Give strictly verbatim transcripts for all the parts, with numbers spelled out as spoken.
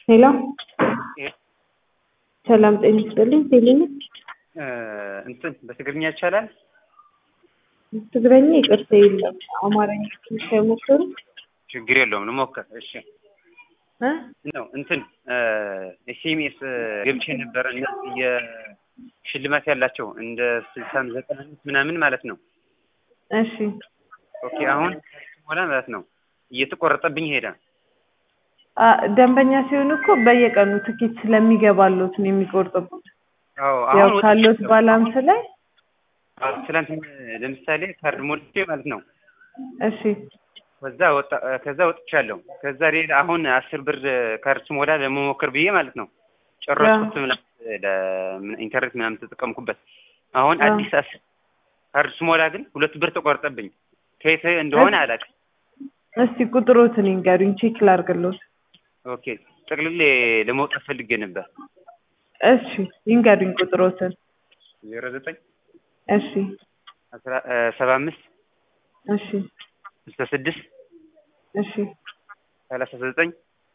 ሄሎ ይሄ ሰላም ጤና ይስጥልኝ። ቴሌኒ እንትን በትግርኛ ይቻላል? ትግረኛ ይቅርታ የለም አማርኛ ትንሽ አይሞክሩ? ችግር የለውም ልሞክር። እሺ እ ነው እንትን ኤስኤምኤስ ገብቼ ነበር እነዚህ የሽልማት ያላቸው እንደ ስልሳ ዘጠና ምናምን ማለት ነው። እሺ ኦኬ አሁን ሞላ ማለት ነው እየተቆረጠብኝ ሄደ። አ ደንበኛ ሲሆን እኮ በየቀኑ ትኬት ስለሚገባሉት ነው የሚቆርጡት። አዎ ያው አሁን ካሉት ባላንስ ላይ ትላንት ለምሳሌ ካርድ ሞልቼ ማለት ነው። እሺ ከዛ ወጣ ከዛ ወጥቻለሁ። ከዛ ሌላ አሁን አስር ብር ካርድ ሞላ ለመሞከር ብዬ ማለት ነው ጨረስኩት። ለኢንተርኔት ምናምን ተጠቀምኩበት። አሁን አዲስ አስር ካርድ ሞላ ግን ሁለት ብር ተቆርጠብኝ። ከየት እንደሆነ አላውቅም። እስቲ ቁጥሮትን ይንገሩኝ ቼክ ላድርግልዎት። ኦኬ ጠቅልሌ ለመውጣት ፈልጌ ነበር። እሺ ይንገሩኝ ቁጥሮትን። ዜሮ ዘጠኝ እሺ አስራ ሰባ አምስት እሺ ስልሳ ስድስት እሺ ሰላሳ ዘጠኝ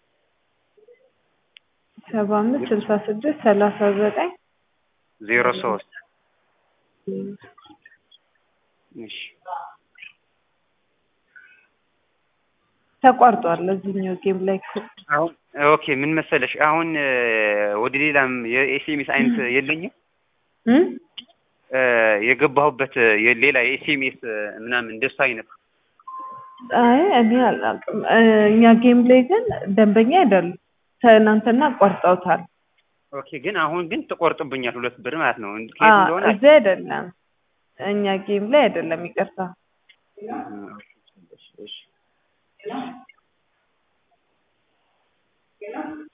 ሰባ አምስት ስልሳ ስድስት ሰላሳ ዘጠኝ ዜሮ ሶስት እሺ ተቋርጧል። እዚህኛው ጌም ላይ አሁን ኦኬ ምን መሰለሽ አሁን ወደ ሌላም የኤስኤምኤስ አይነት የለኝም እ የገባሁበት የሌላ የኤስኤምኤስ ምናምን እንደሱ አይነት አይ እኔ አላውቅም። እኛ ጌም ላይ ግን ደንበኛ አይደሉም። ትናንትና ቆርጠውታል። ኦኬ ግን አሁን ግን ተቆርጥብኛል ሁለት ብር ማለት ነው። እንዴት አ እንደሆነ እዚህ አይደለም እኛ ጌም ላይ አይደለም። ይቅርታ እሺ